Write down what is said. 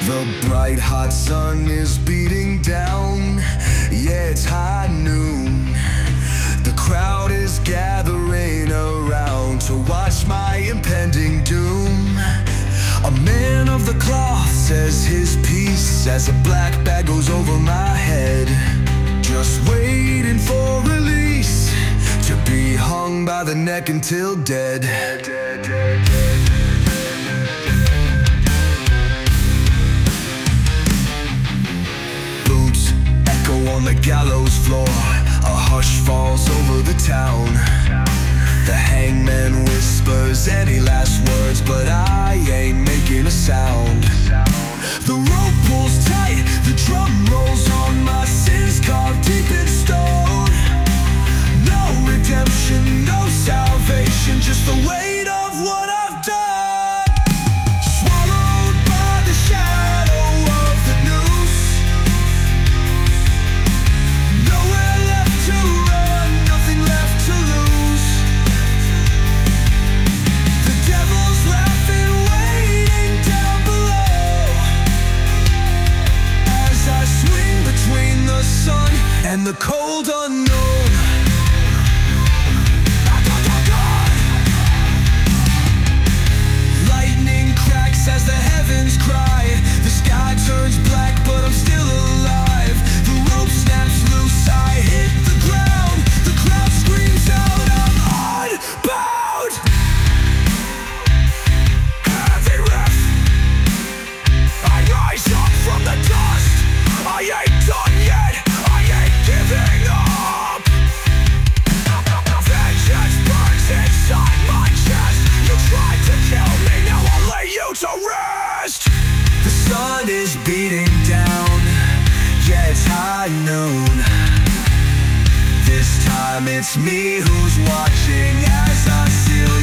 The bright hot sun is beating down. Yeah, it's high noon. The crowd is gathering around to watch my impending doom. A man of the cloth says his piece as a black bag goes over my head. Just waiting for release, to be hung by the neck until dead. Boots echo on the gallows floor. A hush falls over the town. The hangman whispers any last words, but I ain't making a sound. The rope pulls tight, the drum rolls on, my sins carved deep in stone. No redemption, no salvation, just the weight of what I've done. Swallowed by the shadow of the noose. Nowhere left to run, nothing left to lose. The devil's laughing, waiting down below, as I swing between the sun and the cold unknown. Lightning cracks as the heavens cry. The sky turns black, but I'm still alive. The rope snaps loose, I hit the ground. The crowd screams out, I'm unbound. Heavy riff, I rise up from the dust. I ain't done yet, I ain't giving up. Vengeance burns inside my chest. You tried to kill me, now I'll lay you to rest. The sun is beating down, yeah, it's high noon. This time it's me who's watching as I seal